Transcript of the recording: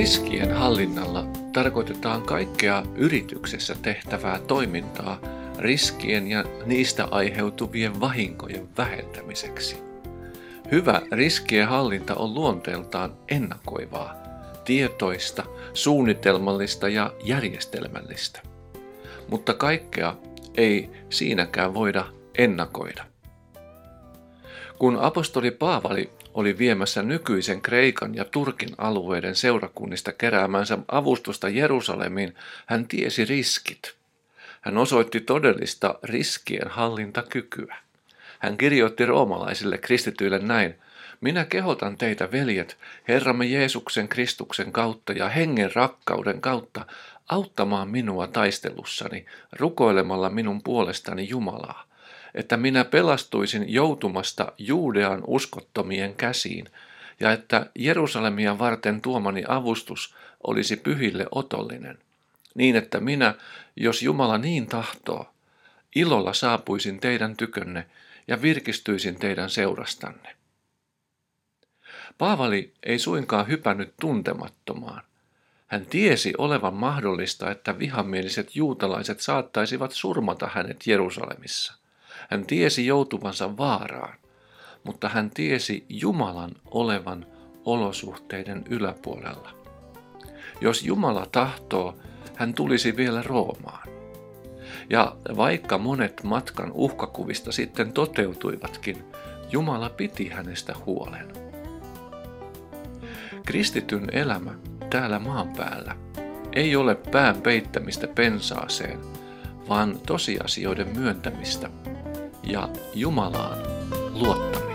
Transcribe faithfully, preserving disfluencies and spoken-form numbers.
Riskien hallinnalla tarkoitetaan kaikkea yrityksessä tehtävää toimintaa riskien ja niistä aiheutuvien vahinkojen vähentämiseksi. Hyvä riskien hallinta on luonteeltaan ennakoivaa, tietoista, suunnitelmallista ja järjestelmällistä. Mutta kaikkea ei siinäkään voida ennakoida. Kun apostoli Paavali oli viemässä nykyisen Kreikan ja Turkin alueiden seurakunnista keräämänsä avustusta Jerusalemiin, hän tiesi riskit. Hän osoitti todellista riskien hallintakykyä. Hän kirjoitti roomalaisille kristityille näin: minä kehotan teitä, veljet, Herramme Jeesuksen Kristuksen kautta ja hengen rakkauden kautta auttamaan minua taistelussani, rukoilemalla minun puolestani Jumalaa, että minä pelastuisin joutumasta Juudean uskottomien käsiin, ja että Jerusalemia varten tuomani avustus olisi pyhille otollinen, niin että minä, jos Jumala niin tahtoo, ilolla saapuisin teidän tykönne ja virkistyisin teidän seurastanne. Paavali ei suinkaan hypännyt tuntemattomaan. Hän tiesi olevan mahdollista, että vihamieliset juutalaiset saattaisivat surmata hänet Jerusalemissa. Hän tiesi joutuvansa vaaraan, mutta hän tiesi Jumalan olevan olosuhteiden yläpuolella. Jos Jumala tahtoo, hän tulisi vielä Roomaan. Ja vaikka monet matkan uhkakuvista sitten toteutuivatkin, Jumala piti hänestä huolen. Kristityn elämä täällä maan päällä ei ole pään peittämistä pensaaseen, vaan tosiasioiden myöntämistä ja Jumalaan luottamista.